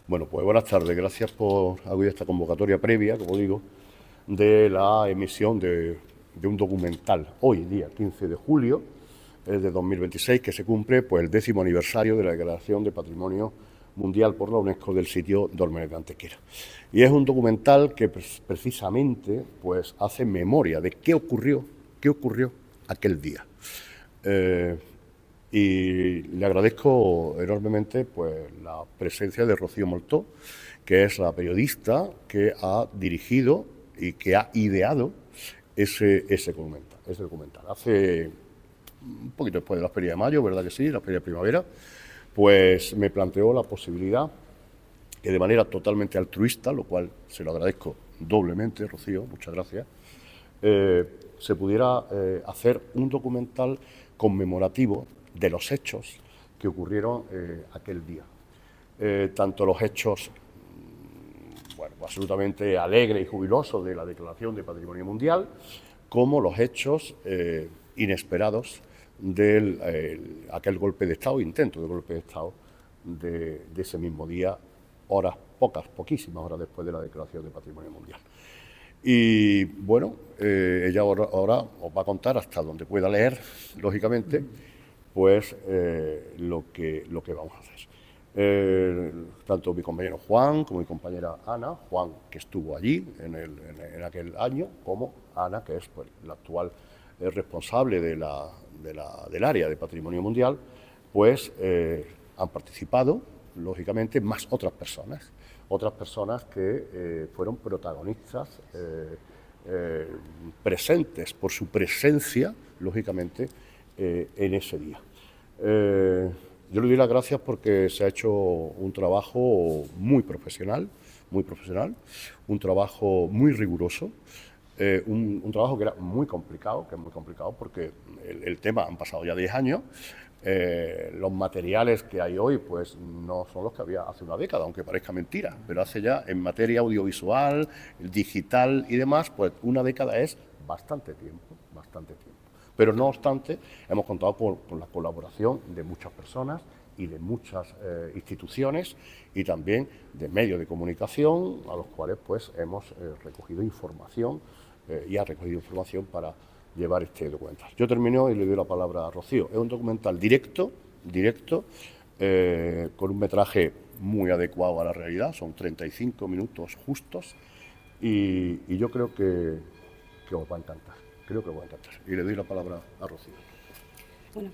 Bueno, pues buenas tardes. Gracias por acudir a esta convocatoria previa, como digo, de la emisión de un documental hoy, día 15 de julio de 2026, que se cumple pues, el 10º aniversario de la Declaración de Patrimonio Mundial por la UNESCO del sitio Dólmenes de Antequera. Y es un documental que precisamente pues, hace memoria de qué ocurrió aquel día. Y le agradezco enormemente pues, la presencia de Rocío Moltó, que es la periodista que ha dirigido y que ha ideado ese documental. Hace un poquito después de la Feria de Mayo, ¿verdad que sí?, la Feria de Primavera, pues me planteó la posibilidad que de manera totalmente altruista, lo cual se lo agradezco doblemente, Rocío, muchas gracias, se pudiera hacer un documental conmemorativo de los hechos que ocurrieron aquel día. Tanto los hechos bueno, absolutamente alegres y jubilosos de la Declaración de Patrimonio Mundial, como los hechos inesperados de aquel golpe de Estado, intento de golpe de Estado de ese mismo día, poquísimas horas después de la Declaración de Patrimonio Mundial. Y bueno, ella ahora os va a contar, hasta donde pueda leer, lógicamente, pues lo que vamos a hacer. Tanto mi compañero Juan como mi compañera Ana, Juan que estuvo allí en aquel año, como Ana, que es pues, la actual responsable del área de Patrimonio Mundial, pues han participado, lógicamente, más otras personas que fueron protagonistas, presentes por su presencia, lógicamente, en ese día. Yo le doy las gracias porque se ha hecho un trabajo muy profesional, un trabajo muy riguroso, un trabajo que era muy complicado, porque el tema han pasado ya 10 años, los materiales que hay hoy pues no son los que había hace una década, aunque parezca mentira, pero hace ya en materia audiovisual, digital y demás, pues una década es bastante tiempo. Pero no obstante, hemos contado con la colaboración de muchas personas y de muchas instituciones y también de medios de comunicación a los cuales pues hemos recogido información y ha recogido información para llevar este documental. Yo termino y le doy la palabra a Rocío. Es un documental directo, con un metraje muy adecuado a la realidad, son 35 minutos justos y yo creo que os va a encantar. Y le doy la palabra a Rocío. Bueno,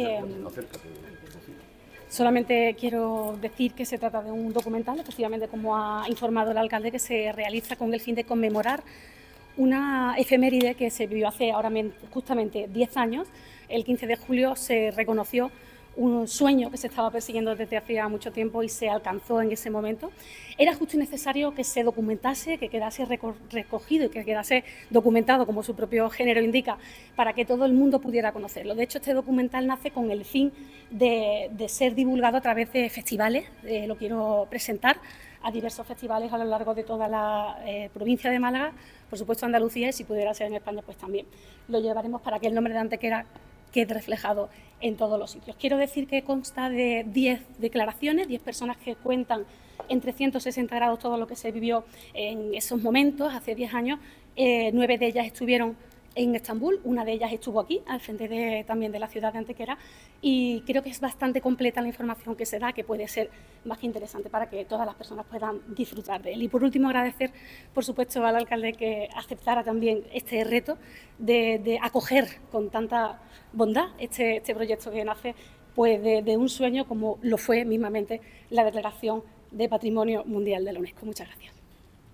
solamente quiero decir que se trata de un documental, efectivamente, como ha informado el alcalde, que se realiza con el fin de conmemorar una efeméride que se vivió hace ahora justamente 10 años. El 15 de julio se reconoció un sueño que se estaba persiguiendo desde hacía mucho tiempo y se alcanzó en ese momento. Era justo y necesario que se documentase, que quedase recogido y que quedase documentado, como su propio género indica, para que todo el mundo pudiera conocerlo. De hecho, este documental nace con el fin de ser divulgado a través de festivales. Lo quiero presentar a diversos festivales a lo largo de toda la provincia de Málaga, por supuesto Andalucía, y si pudiera ser en España, pues también. Lo llevaremos para que el nombre de Antequera quede reflejado en todos los sitios. Quiero decir que consta de 10 declaraciones, 10 personas que cuentan en 360 grados todo lo que se vivió en esos momentos, hace 10 años. 9 de ellas estuvieron en Estambul, una de ellas estuvo aquí, al frente también de la ciudad de Antequera, y creo que es bastante completa la información que se da, que puede ser más que interesante para que todas las personas puedan disfrutar de él. Y por último, agradecer, por supuesto, al alcalde que aceptara también este reto de acoger con tanta bondad este proyecto que nace pues de un sueño como lo fue mismamente la Declaración de Patrimonio Mundial de la UNESCO. Muchas gracias.